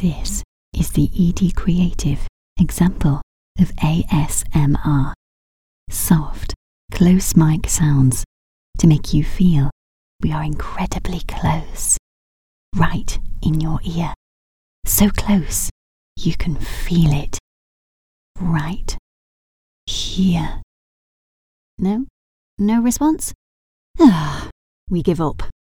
This is the ED Creative example of ASMR. Soft, close mic sounds to make you feel we are incredibly close, right in your ear. So close you can feel it right here. No? No response? We give up.